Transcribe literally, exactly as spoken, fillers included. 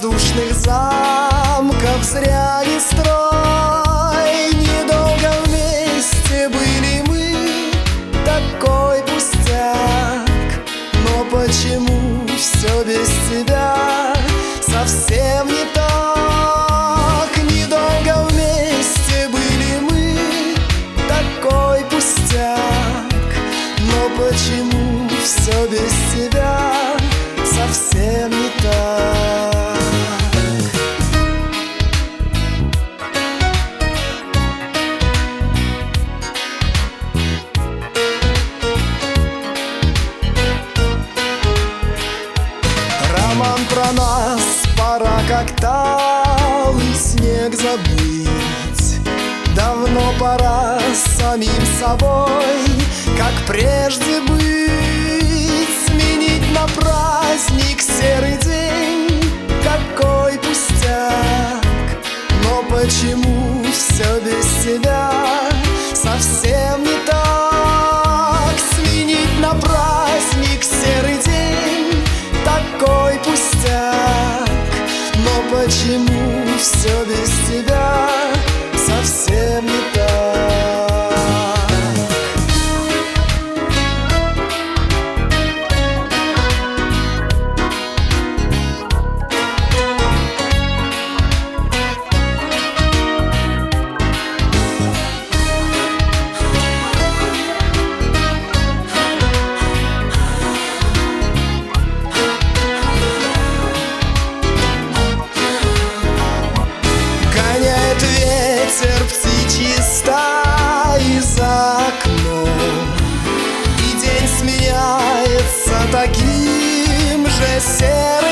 воздушных замков зря не строй. Недолго вместе были мы, такой пустяк. Но почему все без тебя совсем не так? Недолго вместе были мы, такой пустяк. Но почему все без тебя совсем не так? Роман про нас пора как талый снег забыть. Давно пора самим собой, как прежде быть. Сменить на праздник серый день, какой пустяк. Но почему все без тебя совсем не так? Сменить на праздник серый день, такой пустяк. Но почему все без тебя совсем не так? Ветер птичьи стаи за окном, и день сменяется таким же серым.